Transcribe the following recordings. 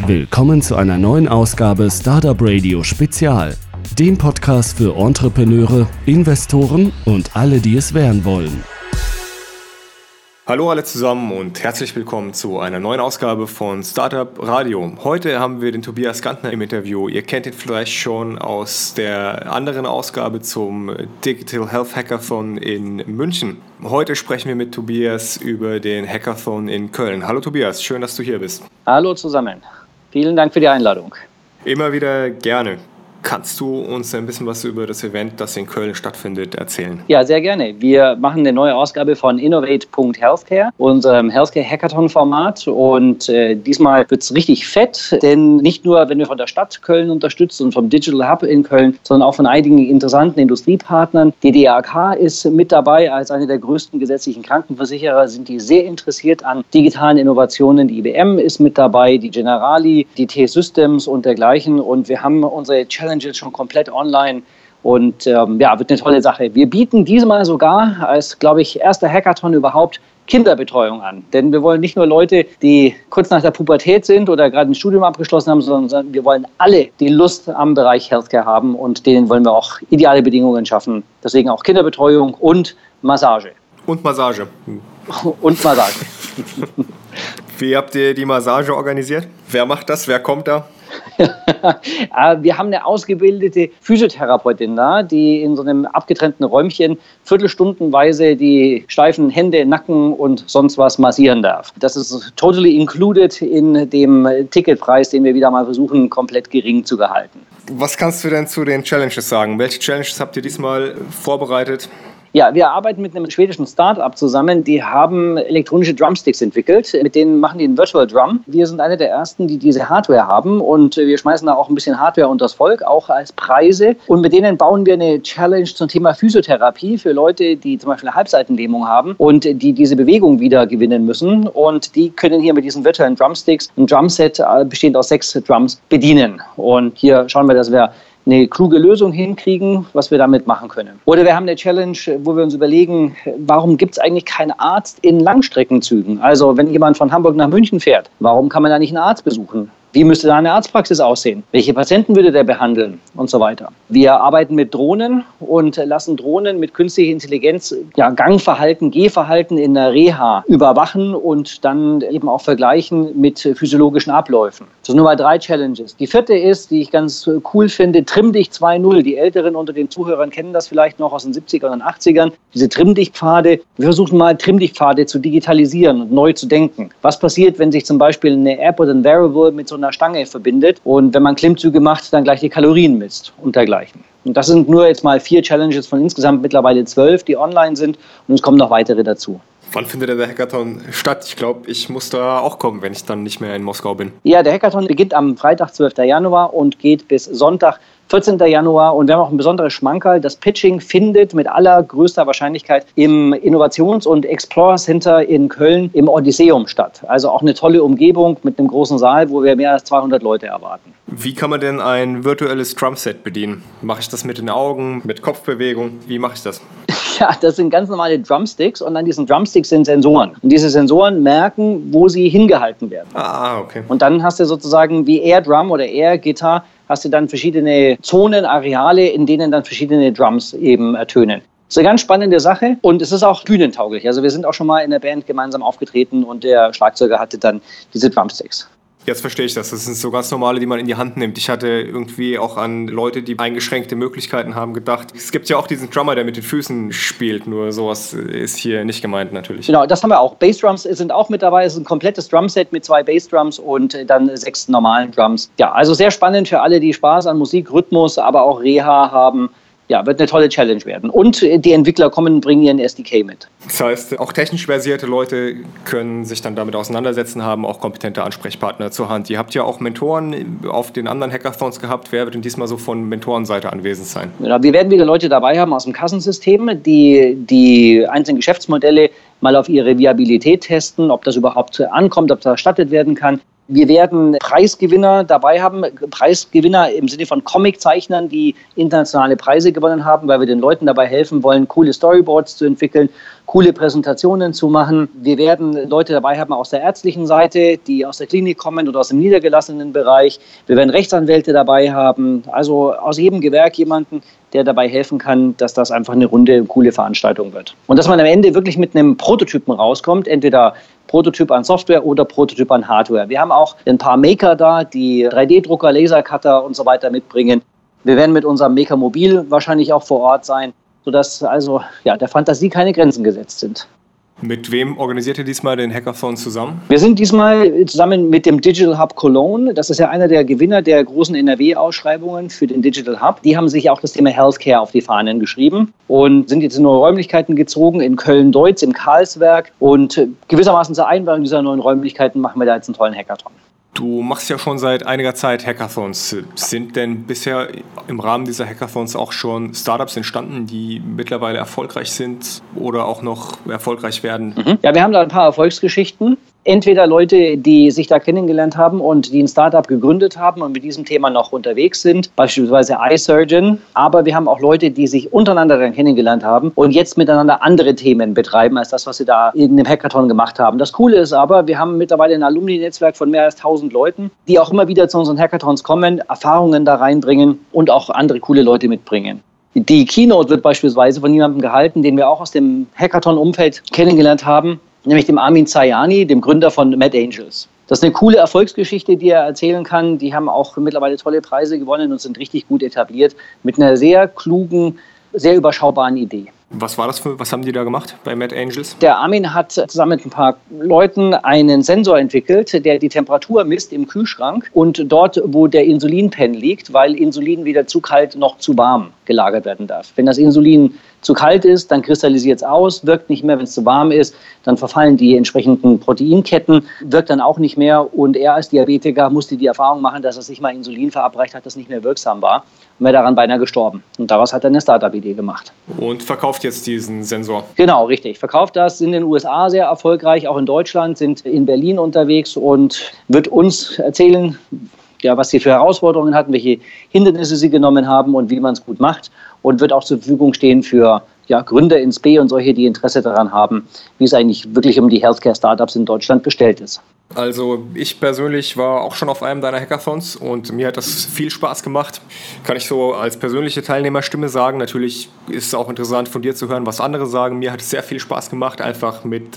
Willkommen zu einer neuen Ausgabe Startup Radio Spezial, dem Podcast für Entrepreneure, Investoren und alle, die es werden wollen. Hallo alle zusammen und herzlich willkommen zu einer neuen Ausgabe von Startup Radio. Heute haben wir den Tobias Gantner im Interview. Ihr kennt ihn vielleicht schon aus der anderen Ausgabe zum Digital Health Hackathon in München. Heute sprechen wir mit Tobias über den Hackathon in Köln. Hallo Tobias, schön, dass du hier bist. Hallo zusammen. Vielen Dank für die Einladung. Immer wieder gerne. Kannst du uns ein bisschen was über das Event, das in Köln stattfindet, erzählen? Ja, sehr gerne. Wir machen eine neue Ausgabe von Innovate.Healthcare, unserem Healthcare-Hackathon-Format. Und diesmal wird es richtig fett, denn nicht nur, wenn wir von der Stadt Köln unterstützt und vom Digital Hub in Köln, sondern auch von einigen interessanten Industriepartnern. Die DRK ist mit dabei als eine der größten gesetzlichen Krankenversicherer, sind die sehr interessiert an digitalen Innovationen. Die IBM ist mit dabei, die Generali, die T-Systems und dergleichen. Und wir haben unsere Challenge schon komplett online und wird eine tolle Sache. Wir bieten diesmal sogar als, glaube ich, erster Hackathon überhaupt Kinderbetreuung an. Denn wir wollen nicht nur Leute, die kurz nach der Pubertät sind oder gerade ein Studium abgeschlossen haben, sondern wir wollen alle, die Lust am Bereich Healthcare haben und denen wollen wir auch ideale Bedingungen schaffen. Deswegen auch Kinderbetreuung und Massage. Und Massage. Und Massage. Wie habt ihr die Massage organisiert? Wer macht das? Wer kommt da? Wir haben eine ausgebildete Physiotherapeutin da, die in so einem abgetrennten Räumchen viertelstundenweise die steifen Hände, Nacken und sonst was massieren darf. Das ist totally included in dem Ticketpreis, den wir wieder mal versuchen, komplett gering zu gehalten. Was kannst du denn zu den Challenges sagen? Welche Challenges habt ihr diesmal vorbereitet? Ja, wir arbeiten mit einem schwedischen Start-up zusammen, die haben elektronische Drumsticks entwickelt, mit denen machen die einen Virtual Drum. Wir sind eine der ersten, die diese Hardware haben und wir schmeißen da auch ein bisschen Hardware unters Volk, auch als Preise. Und mit denen bauen wir eine Challenge zum Thema Physiotherapie für Leute, die zum Beispiel eine Halbseitenlähmung haben und die diese Bewegung wieder gewinnen müssen. Und die können hier mit diesen virtuellen Drumsticks ein Drumset bestehend aus 6 Drums bedienen. Und hier schauen wir, dass wir eine kluge Lösung hinkriegen, was wir damit machen können. Oder wir haben eine Challenge, wo wir uns überlegen, warum gibt es eigentlich keinen Arzt in Langstreckenzügen? Also wenn jemand von Hamburg nach München fährt, warum kann man da nicht einen Arzt besuchen? Wie müsste da eine Arztpraxis aussehen? Welche Patienten würde der behandeln? Und so weiter. Wir arbeiten mit Drohnen und lassen Drohnen mit künstlicher Intelligenz Gangverhalten, Gehverhalten in der Reha überwachen und dann eben auch vergleichen mit physiologischen Abläufen. Das sind nur mal 3 Challenges. Die 4. ist, die ich ganz cool finde, Trimm-Dich 2.0. Die Älteren unter den Zuhörern kennen das vielleicht noch aus den 70er und 80ern. Diese Trimm-Dich-Pfade. Wir versuchen mal Trimm-Dich-Pfade zu digitalisieren und neu zu denken. Was passiert, wenn sich zum Beispiel eine App oder ein Wearable mit so einer Stange verbindet und wenn man Klimmzüge macht, dann gleich die Kalorien misst und dergleichen. Und das sind nur jetzt mal 4 Challenges von insgesamt mittlerweile 12, die online sind und es kommen noch weitere dazu. Wann findet der Hackathon statt? Ich glaube, ich muss da auch kommen, wenn ich dann nicht mehr in Moskau bin. Ja, der Hackathon beginnt am Freitag, 12. Januar und geht bis Sonntag, 14. Januar. Und wir haben auch ein besonderes Schmankerl. Das Pitching findet mit allergrößter Wahrscheinlichkeit im Innovations- und Explorer Center in Köln im Odysseum statt. Also auch eine tolle Umgebung mit einem großen Saal, wo wir mehr als 200 Leute erwarten. Wie kann man denn ein virtuelles Drumset bedienen? Mache ich das mit den Augen, mit Kopfbewegung? Wie mache ich das? Ja, das sind ganz normale Drumsticks und an diesen Drumsticks sind Sensoren. Und diese Sensoren merken, wo sie hingehalten werden. Ah, okay. Und dann hast du sozusagen wie Air Drum oder Air Guitar, hast du dann verschiedene Zonen, Areale, in denen dann verschiedene Drums eben ertönen. Das ist eine ganz spannende Sache und es ist auch bühnentauglich. Also wir sind auch schon mal in der Band gemeinsam aufgetreten und der Schlagzeuger hatte dann diese Drumsticks. Jetzt verstehe ich das. Das sind so ganz normale, die man in die Hand nimmt. Ich hatte irgendwie auch an Leute, die eingeschränkte Möglichkeiten haben, gedacht. Es gibt ja auch diesen Drummer, der mit den Füßen spielt, nur sowas ist hier nicht gemeint natürlich. Genau, das haben wir auch. Bassdrums sind auch mit dabei. Es ist ein komplettes Drumset mit 2 Bassdrums und dann 6 normalen Drums. Ja, also sehr spannend für alle, die Spaß an Musik, Rhythmus, aber auch Reha haben. Ja, wird eine tolle Challenge werden. Und die Entwickler kommen und bringen ihren SDK mit. Das heißt, auch technisch versierte Leute können sich dann damit auseinandersetzen, haben auch kompetente Ansprechpartner zur Hand. Ihr habt ja auch Mentoren auf den anderen Hackathons gehabt. Wer wird denn diesmal so von Mentorenseite anwesend sein? Ja, wir werden wieder Leute dabei haben aus dem Kassensystem, die einzelnen Geschäftsmodelle mal auf ihre Viabilität testen, ob das überhaupt ankommt, ob das erstattet werden kann. Wir werden Preisgewinner dabei haben, Preisgewinner im Sinne von Comiczeichnern, die internationale Preise gewonnen haben, weil wir den Leuten dabei helfen wollen, coole Storyboards zu entwickeln. coole Präsentationen zu machen. Wir werden Leute dabei haben aus der ärztlichen Seite, die aus der Klinik kommen oder aus dem niedergelassenen Bereich. Wir werden Rechtsanwälte dabei haben, also aus jedem Gewerk jemanden, der dabei helfen kann, dass das einfach eine runde, coole Veranstaltung wird. Und dass man am Ende wirklich mit einem Prototypen rauskommt, entweder Prototyp an Software oder Prototyp an Hardware. Wir haben auch ein paar Maker da, die 3D-Drucker, Lasercutter und so weiter mitbringen. Wir werden mit unserem Maker Mobil wahrscheinlich auch vor Ort sein, sodass also der Fantasie keine Grenzen gesetzt sind. Mit wem organisiert ihr diesmal den Hackathon zusammen? Wir sind diesmal zusammen mit dem Digital Hub Cologne. Das ist ja einer der Gewinner der großen NRW-Ausschreibungen für den Digital Hub. Die haben sich auch das Thema Healthcare auf die Fahnen geschrieben und sind jetzt in neue Räumlichkeiten gezogen, in Köln-Deutz, im Karlswerk. Und gewissermaßen zur Einweihung dieser neuen Räumlichkeiten machen wir da jetzt einen tollen Hackathon. Du machst ja schon seit einiger Zeit Hackathons. Sind denn bisher im Rahmen dieser Hackathons auch schon Startups entstanden, die mittlerweile erfolgreich sind oder auch noch erfolgreich werden? Ja, wir haben da ein paar Erfolgsgeschichten. Entweder Leute, die sich da kennengelernt haben und die ein Startup gegründet haben und mit diesem Thema noch unterwegs sind, beispielsweise iSurgeon. Aber wir haben auch Leute, die sich untereinander dann kennengelernt haben und jetzt miteinander andere Themen betreiben, als das, was sie da in dem Hackathon gemacht haben. Das Coole ist aber, wir haben mittlerweile ein Alumni-Netzwerk von mehr als 1000 Leuten, die auch immer wieder zu unseren Hackathons kommen, Erfahrungen da reinbringen und auch andere coole Leute mitbringen. Die Keynote wird beispielsweise von jemandem gehalten, den wir auch aus dem Hackathon-Umfeld kennengelernt haben, nämlich dem Armin Zayani, dem Gründer von Mad Angels. Das ist eine coole Erfolgsgeschichte, die er erzählen kann. Die haben auch mittlerweile tolle Preise gewonnen und sind richtig gut etabliert mit einer sehr klugen, sehr überschaubaren Idee. Was war das was haben die da gemacht bei Mad Angels? Der Armin hat zusammen mit ein paar Leuten einen Sensor entwickelt, der die Temperatur misst im Kühlschrank und dort, wo der Insulinpen liegt, weil Insulin weder zu kalt noch zu warm gelagert werden darf. Wenn das Insulin zu kalt ist, dann kristallisiert es aus, wirkt nicht mehr. Wenn es zu warm ist, dann verfallen die entsprechenden Proteinketten, wirkt dann auch nicht mehr. Und er als Diabetiker musste die Erfahrung machen, dass er sich mal Insulin verabreicht hat, das nicht mehr wirksam war. Und wäre daran beinahe gestorben. Und daraus hat er eine Startup-Idee gemacht. Und verkauft jetzt diesen Sensor? Genau, richtig. Verkauft das, sind in den USA sehr erfolgreich, auch in Deutschland, sind in Berlin unterwegs und wird uns erzählen, was sie für Herausforderungen hatten, welche Hindernisse sie genommen haben und wie man es gut macht. Und wird auch zur Verfügung stehen für Gründer ins B und solche, die Interesse daran haben, wie es eigentlich wirklich um die Healthcare-Startups in Deutschland bestellt ist. Also ich persönlich war auch schon auf einem deiner Hackathons und mir hat das viel Spaß gemacht. Kann ich so als persönliche Teilnehmerstimme sagen. Natürlich ist es auch interessant von dir zu hören, was andere sagen. Mir hat es sehr viel Spaß gemacht, einfach mit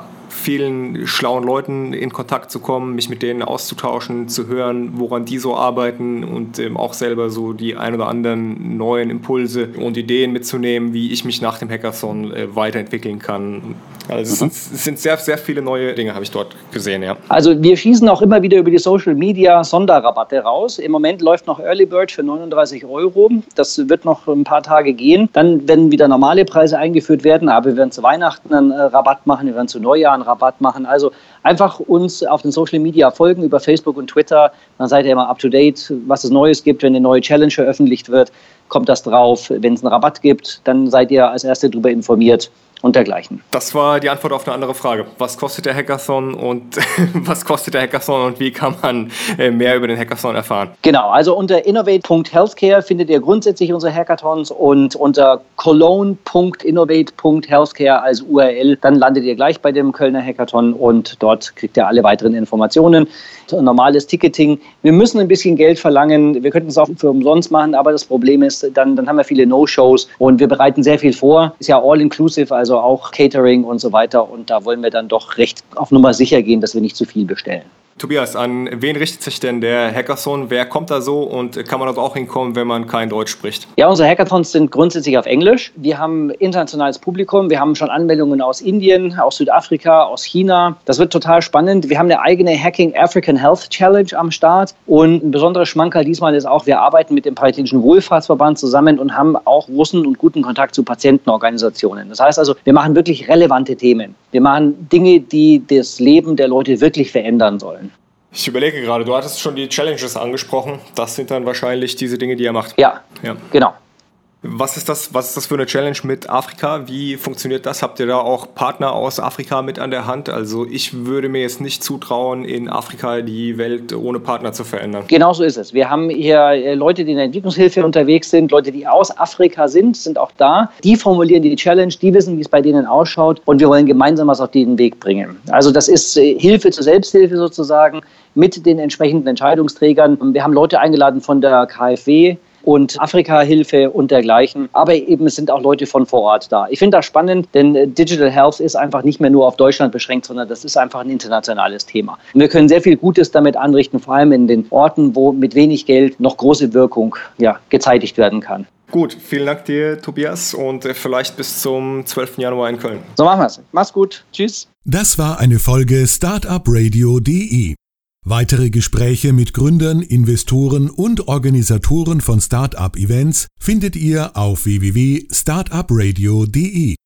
vielen schlauen Leuten in Kontakt zu kommen, mich mit denen auszutauschen, zu hören, woran die so arbeiten und auch selber so die ein oder anderen neuen Impulse und Ideen mitzunehmen, wie ich mich nach dem Hackathon weiterentwickeln kann. Also es sind sehr, sehr viele neue Dinge, habe ich dort gesehen, ja. Also wir schießen auch immer wieder über die Social Media Sonderrabatte raus. Im Moment läuft noch Early Bird für 39 €. Das wird noch ein paar Tage gehen. Dann werden wieder normale Preise eingeführt werden, aber wir werden zu Weihnachten einen Rabatt machen, wir werden zu Neujahr einen Rabatt machen. Also einfach uns auf den Social Media folgen, über Facebook und Twitter. Dann seid ihr immer up to date, was es Neues gibt. Wenn eine neue Challenge veröffentlicht wird, kommt das drauf. Wenn es einen Rabatt gibt, dann seid ihr als Erste darüber informiert. Und dergleichen. Das war die Antwort auf eine andere Frage. Was kostet der Hackathon und wie kann man mehr über den Hackathon erfahren? Genau, also unter innovate.healthcare findet ihr grundsätzlich unsere Hackathons und unter cologne.innovate.healthcare als URL, dann landet ihr gleich bei dem Kölner Hackathon und dort kriegt ihr alle weiteren Informationen. Normales Ticketing. Wir müssen ein bisschen Geld verlangen. Wir könnten es auch für umsonst machen, aber das Problem ist, dann haben wir viele No-Shows und wir bereiten sehr viel vor. Ist ja all-inclusive, also auch Catering und so weiter. Und da wollen wir dann doch recht auf Nummer sicher gehen, dass wir nicht zu viel bestellen. Tobias, an wen richtet sich denn der Hackathon? Wer kommt da so und kann man dort auch hinkommen, wenn man kein Deutsch spricht? Ja, unsere Hackathons sind grundsätzlich auf Englisch. Wir haben internationales Publikum. Wir haben schon Anmeldungen aus Indien, aus Südafrika, aus China. Das wird total spannend. Wir haben eine eigene Hacking African Health Challenge am Start. Und ein besonderer Schmankerl diesmal ist auch, wir arbeiten mit dem Paritätischen Wohlfahrtsverband zusammen und haben auch großen und guten Kontakt zu Patientenorganisationen. Das heißt also, wir machen wirklich relevante Themen. Wir machen Dinge, die das Leben der Leute wirklich verändern sollen. Ich überlege gerade, du hattest schon die Challenges angesprochen. Das sind dann wahrscheinlich diese Dinge, die ihr macht. Ja. Genau. Was ist das für eine Challenge mit Afrika? Wie funktioniert das? Habt ihr da auch Partner aus Afrika mit an der Hand? Also ich würde mir jetzt nicht zutrauen, in Afrika die Welt ohne Partner zu verändern. Genau so ist es. Wir haben hier Leute, die in der Entwicklungshilfe unterwegs sind, Leute, die aus Afrika sind auch da. Die formulieren die Challenge, die wissen, wie es bei denen ausschaut und wir wollen gemeinsam was auf den Weg bringen. Also das ist Hilfe zur Selbsthilfe sozusagen mit den entsprechenden Entscheidungsträgern. Wir haben Leute eingeladen von der KfW und Afrika-Hilfe und dergleichen. Aber eben es sind auch Leute von vor Ort da. Ich finde das spannend, denn Digital Health ist einfach nicht mehr nur auf Deutschland beschränkt, sondern das ist einfach ein internationales Thema. Und wir können sehr viel Gutes damit anrichten, vor allem in den Orten, wo mit wenig Geld noch große Wirkung gezeitigt werden kann. Gut, vielen Dank dir, Tobias, und vielleicht bis zum 12. Januar in Köln. So machen wir es. Mach's gut. Tschüss. Das war eine Folge Startupradio.de. Weitere Gespräche mit Gründern, Investoren und Organisatoren von Startup-Events findet ihr auf www.startupradio.de.